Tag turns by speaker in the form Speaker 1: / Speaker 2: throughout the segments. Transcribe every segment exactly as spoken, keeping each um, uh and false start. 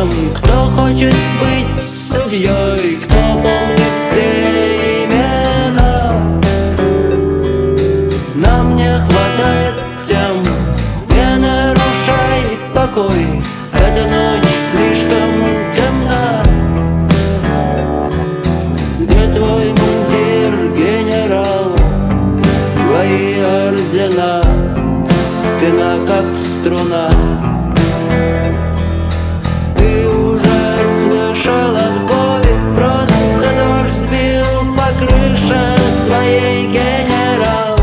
Speaker 1: тем, кто хочет быть судьей, кто помнит все имена. Нам не хватает тем, не нарушай покой, эта ночь слишком темна. Где твой мундир, генерал, твои ордена, спина как струна. Ты уже слышал отбой, просто дождь бил по крыше твоей, генерал.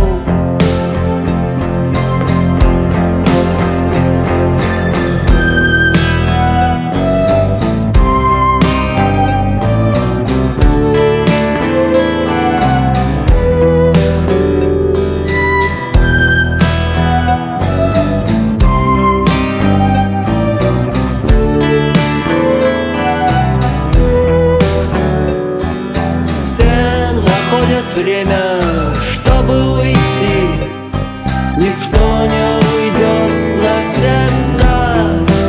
Speaker 1: Время, чтобы уйти, никто не уйдет навсегда.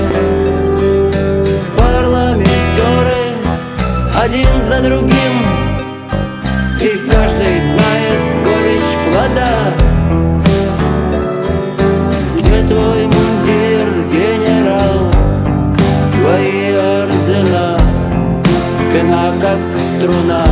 Speaker 1: Парламентеры один за другим, и каждый знает горечь плода. Где твой мундир, генерал, твои ордена, спина как струна.